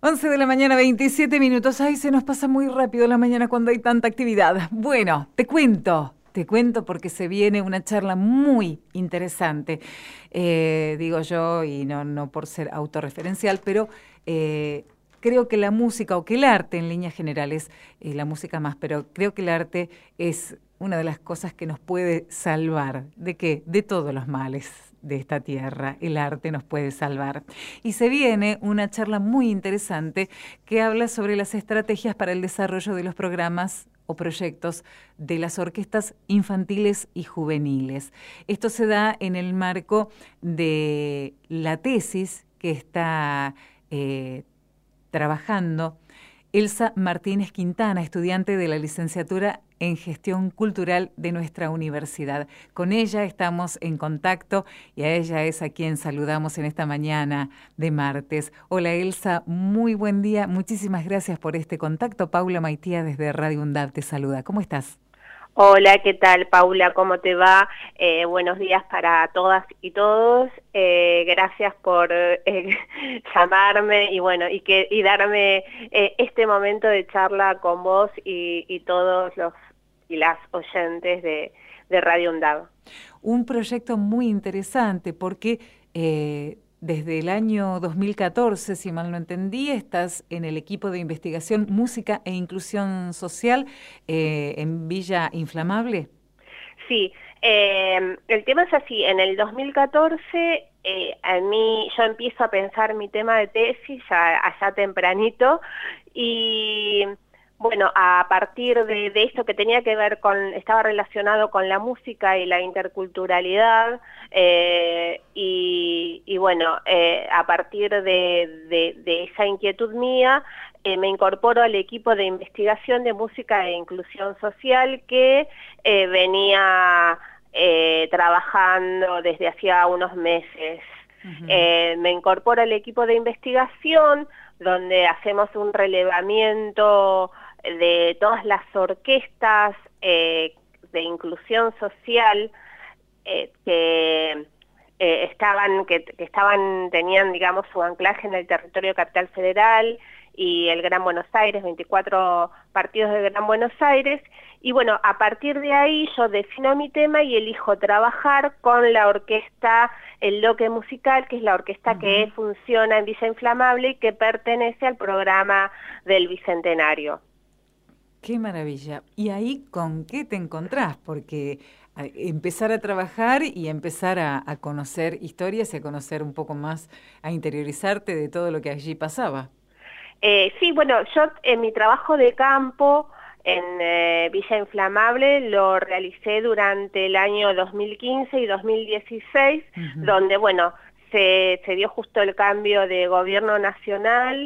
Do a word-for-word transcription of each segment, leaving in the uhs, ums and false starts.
once de la mañana, veintisiete minutos. Ay, se nos pasa muy rápido la mañana cuando hay tanta actividad. Bueno, te cuento, te cuento porque se viene una charla muy interesante. Eh, digo yo, y no, no por ser autorreferencial, pero eh, creo que la música, o que el arte en líneas generales, eh, la música más, pero creo que el arte es una de las cosas que nos puede salvar. ¿De qué? De todos los males de esta tierra. El arte nos puede salvar. Y se viene una charla muy interesante que habla sobre las estrategias para el desarrollo de los programas o proyectos de las orquestas infantiles y juveniles. Esto se da en el marco de la tesis que está eh, trabajando Elsa Martínez Quintana, estudiante de la licenciatura en Gestión Cultural de nuestra universidad. Con ella estamos en contacto y a ella es a quien saludamos en esta mañana de martes. Hola Elsa, muy buen día. Muchísimas gracias por este contacto. Paula Maitía desde Radio UNDAV te saluda. ¿Cómo estás? Hola, ¿qué tal, Paula? ¿Cómo te va? Eh, buenos días para todas y todos. Eh, gracias por eh, llamarme y bueno y que y darme eh, este momento de charla con vos y, y todos los y las oyentes de, de Radio UNDAV. Un proyecto muy interesante porque eh, desde el año dos mil catorce, si mal no entendí, estás en el equipo de investigación Música e Inclusión Social eh, en Villa Inflamable. Sí, eh, el tema es así, en el dos mil catorce eh, a mí, yo empiezo a pensar mi tema de tesis ya, allá tempranito y bueno, a partir de, de esto que tenía que ver con, estaba relacionado con la música y la interculturalidad eh, y, y bueno, eh, a partir de, de, de esa inquietud mía, Eh, me incorporo al equipo de investigación de música e inclusión social que eh, venía eh, trabajando desde hacía unos meses. Uh-huh. eh, me incorporo al equipo de investigación donde hacemos un relevamiento de todas las orquestas eh, de inclusión social eh, que eh, estaban, que, que estaban, tenían, digamos, su anclaje en el territorio Capital Federal y el Gran Buenos Aires, veinticuatro partidos del Gran Buenos Aires, y bueno, a partir de ahí yo defino mi tema y elijo trabajar con la orquesta El Loque Musical, que es la orquesta uh-huh. que funciona en Villa Inflamable y que pertenece al programa del Bicentenario. ¡Qué maravilla! ¿Y ahí con qué te encontrás? Porque empezar a trabajar y empezar a, a conocer historias y a conocer un poco más, a interiorizarte de todo lo que allí pasaba. Eh, sí, bueno, yo en mi trabajo de campo en eh, Villa Inflamable lo realicé durante el año dos mil quince y dos mil dieciséis, uh-huh. donde, bueno, se, se dio justo el cambio de gobierno nacional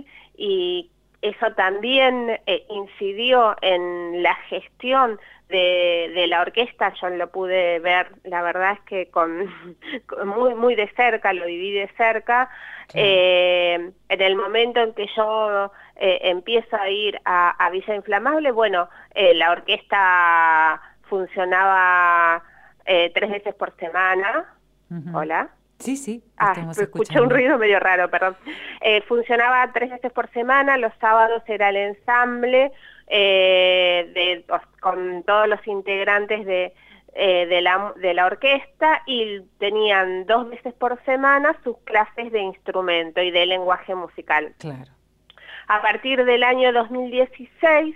y eso también eh, incidió en la gestión de, de la orquesta. Yo lo pude ver, la verdad es que con, con muy, muy de cerca, lo viví de cerca. Sí. Eh, en el momento en que yo eh, empiezo a ir a, a Villa Inflamable, bueno, eh, la orquesta funcionaba eh, tres veces por semana. Uh-huh. Hola. Sí, sí. Ah, escuché un ruido medio raro, perdón. Eh, funcionaba tres veces por semana, los sábados era el ensamble eh, de, con todos los integrantes de, eh, de, la, de la orquesta y tenían dos veces por semana sus clases de instrumento y de lenguaje musical. Claro. A partir del año dos mil dieciséis,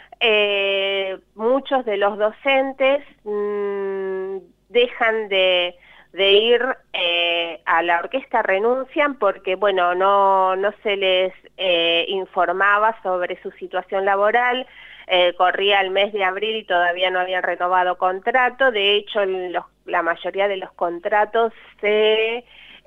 eh, muchos de los docentes mmm, dejan de... de ir eh, a la orquesta, renuncian porque, bueno, no, no se les eh, informaba sobre su situación laboral, eh, corría el mes de abril y todavía no habían renovado contrato. De hecho, los, la mayoría de los contratos se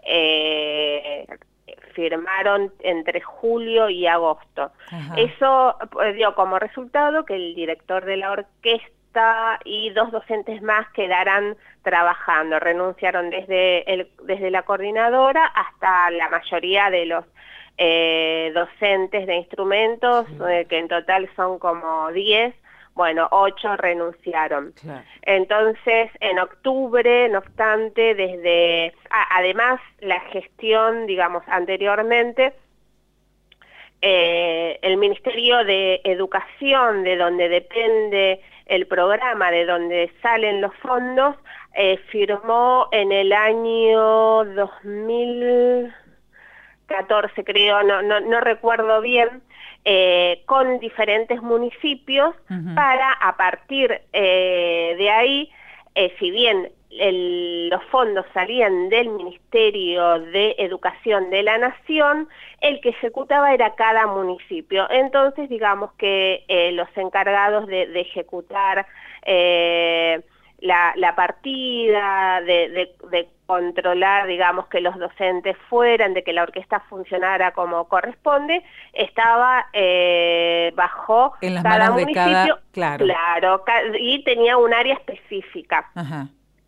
eh, firmaron entre julio y agosto. Ajá. Eso pues, dio como resultado que el director de la orquesta y dos docentes más quedarán trabajando, renunciaron desde, el, desde la coordinadora hasta la mayoría de los eh, docentes de instrumentos, sí. eh, que en total son como diez, bueno, ocho renunciaron. Claro. Entonces, en octubre, no obstante, desde, ah, además la gestión, digamos, anteriormente, eh, el Ministerio de Educación, de donde depende el programa, de donde salen los fondos, eh, firmó en el año dos mil catorce, creo, no, no, no recuerdo bien, eh, con diferentes municipios uh-huh. para, a partir eh, de ahí, eh, si bien el, los fondos salían del Ministerio de Educación de la Nación, el que ejecutaba era cada municipio. Entonces, digamos que eh, los encargados de, de ejecutar eh, la, la partida, de, de, de controlar, digamos, que los docentes fueran, de que la orquesta funcionara como corresponde, estaba eh, bajo en las cada manos municipio, de cada, claro, claro, y tenía un área específica. Ajá.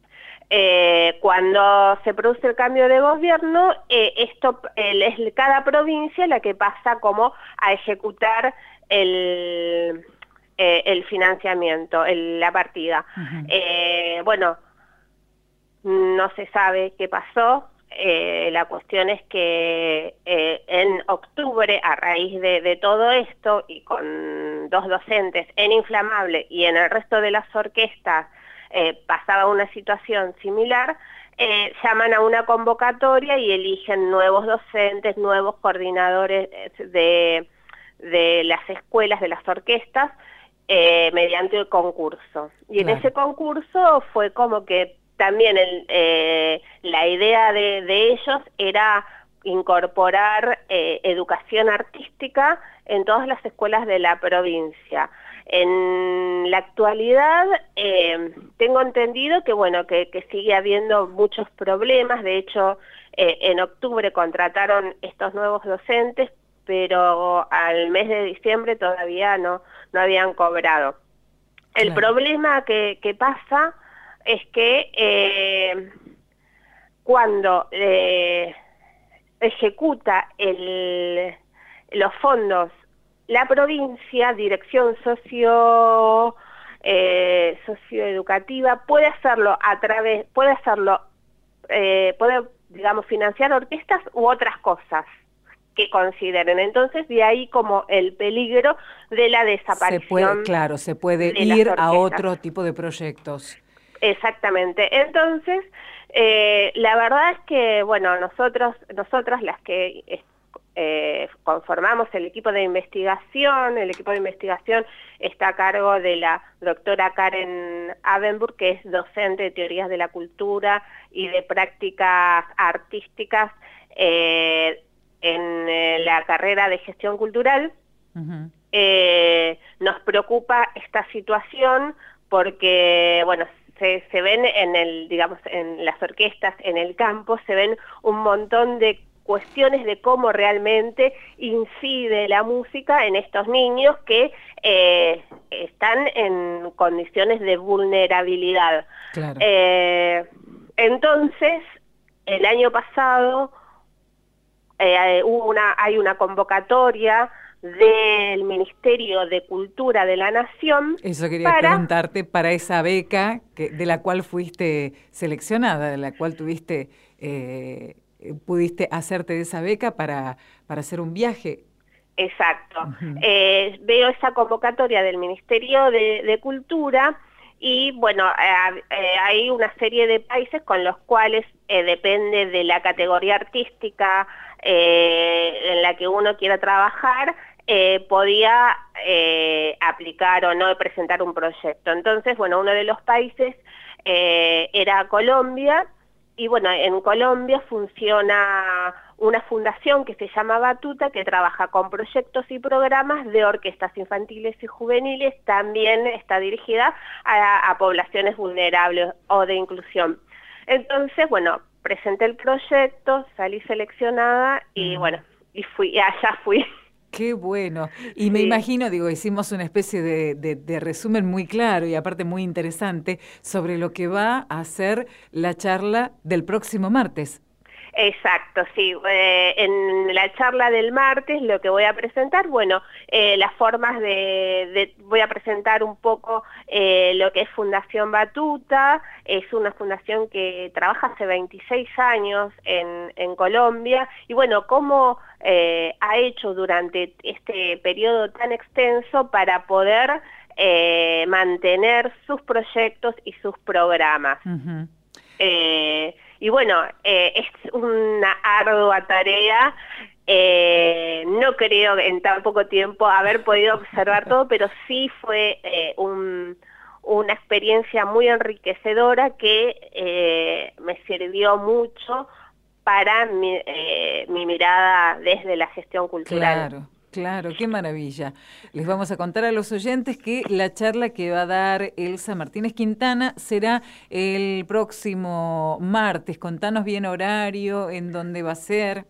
Eh, cuando se produce el cambio de gobierno, eh, esto el, es cada provincia la que pasa como a ejecutar el, eh, el financiamiento, el, la partida. Uh-huh. eh, bueno, no se sabe qué pasó. Eh, la cuestión es que eh, en octubre, a raíz de, de todo esto, y con dos docentes en Inflamable y en el resto de las orquestas, Eh, pasaba una situación similar, eh, llaman a una convocatoria y eligen nuevos docentes, nuevos coordinadores de, de las escuelas, de las orquestas, eh, mediante el concurso. Y claro. en ese concurso fue como que también el, eh, la idea de, de ellos era incorporar eh, educación artística en todas las escuelas de la provincia. En la actualidad eh, tengo entendido que bueno que, que sigue habiendo muchos problemas. De hecho, eh, en octubre contrataron estos nuevos docentes, pero al mes de diciembre todavía no, no habían cobrado. El claro. problema que, que pasa es que eh, cuando eh, ejecuta el, los fondos la provincia, dirección socio eh, socioeducativa, puede hacerlo a través, puede hacerlo, eh, puede, digamos, financiar orquestas u otras cosas que consideren. Entonces, de ahí como el peligro de la desaparición. Se puede, claro, se puede ir a otro tipo de proyectos. Exactamente. Entonces, eh, la verdad es que, bueno, nosotros, nosotros las que Eh, conformamos el equipo de investigación. El equipo de investigación está a cargo de la doctora Karen Abenburg, que es docente de teorías de la cultura y de prácticas artísticas eh, en eh, la carrera de gestión cultural. Uh-huh. eh, nos preocupa esta situación porque, bueno, se, se ven en el, digamos, en las orquestas, en el campo, se ven un montón de cuestiones de cómo realmente incide la música en estos niños que eh, están en condiciones de vulnerabilidad. Claro. Eh, entonces, el año pasado eh, hubo una, hay una convocatoria del Ministerio de Cultura de la Nación. Eso quería para, preguntarte, para esa beca que, de la cual fuiste seleccionada, de la cual tuviste... Eh, pudiste hacerte de esa beca para, para hacer un viaje. Exacto. Uh-huh. Eh, veo esa convocatoria del Ministerio de, de Cultura y, bueno, eh, eh, hay una serie de países con los cuales eh, depende de la categoría artística eh, en la que uno quiera trabajar, eh, podía eh, aplicar o no presentar un proyecto. Entonces, bueno, uno de los países eh, era Colombia. Y bueno, en Colombia funciona una fundación que se llama Batuta, que trabaja con proyectos y programas de orquestas infantiles y juveniles. También está dirigida a, a poblaciones vulnerables o de inclusión. Entonces, bueno, presenté el proyecto, salí seleccionada y bueno, y fui, allá fui. Qué bueno. Y me sí. imagino, digo, hicimos una especie de, de, de resumen muy claro y aparte muy interesante sobre lo que va a ser la charla del próximo martes. Exacto, sí. Eh, en la charla del martes lo que voy a presentar, bueno, eh, las formas de, de, voy a presentar un poco eh, lo que es Fundación Batuta. Es una fundación que trabaja hace veintiséis años en, en Colombia, y bueno, cómo eh, ha hecho durante este periodo tan extenso para poder eh, mantener sus proyectos y sus programas. Uh-huh. Eh, y bueno, eh, es una ardua tarea. Eh, no creo en tan poco tiempo haber podido observar todo, pero sí fue eh, un, una experiencia muy enriquecedora que eh, me sirvió mucho para mi, eh, mi mirada desde la gestión cultural. Claro. Claro, qué maravilla. Les vamos a contar a los oyentes que la charla que va a dar Elsa Martínez Quintana será el próximo martes. Contanos bien horario, en dónde va a ser.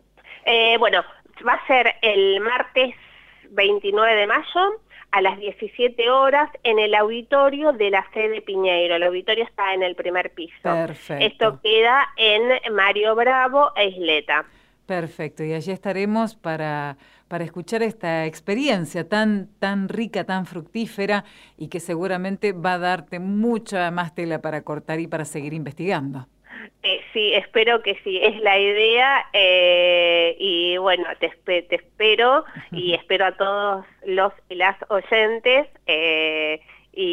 Eh, bueno, va a ser el martes veintinueve de mayo a las diecisiete horas en el auditorio de la sede Piñeiro. El auditorio está en el primer piso. Perfecto. Esto queda en Mario Bravo e Isleta. Perfecto, y allí estaremos para, para escuchar esta experiencia tan, tan rica, tan fructífera, y que seguramente va a darte mucha más tela para cortar y para seguir investigando. Eh, sí, espero que sí, es la idea, eh, y bueno, te, te espero y espero a todos los y las oyentes, eh,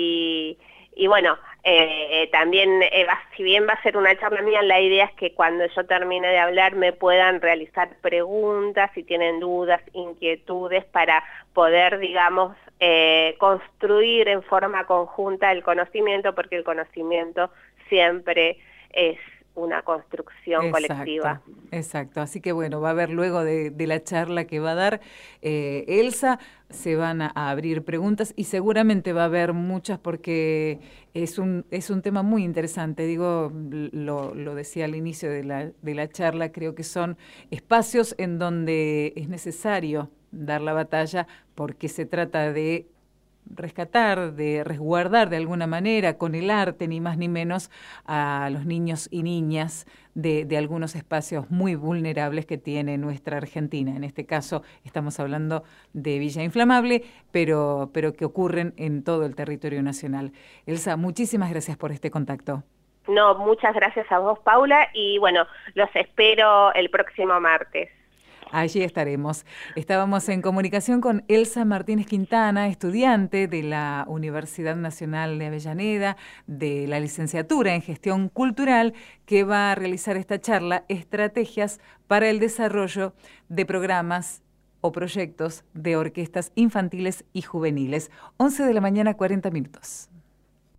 y, y bueno, eh, también, eh, va, si bien va a ser una charla mía, la idea es que cuando yo termine de hablar me puedan realizar preguntas, si tienen dudas, inquietudes, para poder, digamos, eh, construir en forma conjunta el conocimiento, porque el conocimiento siempre es una construcción exacto, colectiva. Exacto, así que bueno, va a haber luego de, de la charla que va a dar eh, Elsa, se van a, a abrir preguntas y seguramente va a haber muchas, porque es un, es un tema muy interesante. Digo, lo, lo decía al inicio de la, de la charla, creo que son espacios en donde es necesario dar la batalla, porque se trata de rescatar, de resguardar de alguna manera con el arte, ni más ni menos, a los niños y niñas de, de algunos espacios muy vulnerables que tiene nuestra Argentina. En este caso estamos hablando de Villa Inflamable, pero, pero que ocurren en todo el territorio nacional. Elsa, muchísimas gracias por este contacto. No, muchas gracias a vos, Paula, y bueno, los espero el próximo martes. Allí estaremos. Estábamos en comunicación con Elsa Martínez Quintana, estudiante de la Universidad Nacional de Avellaneda, de la licenciatura en Gestión Cultural, que va a realizar esta charla, Estrategias para el Desarrollo de Programas o Proyectos de Orquestas Infantiles y Juveniles. once de la mañana, cuarenta minutos.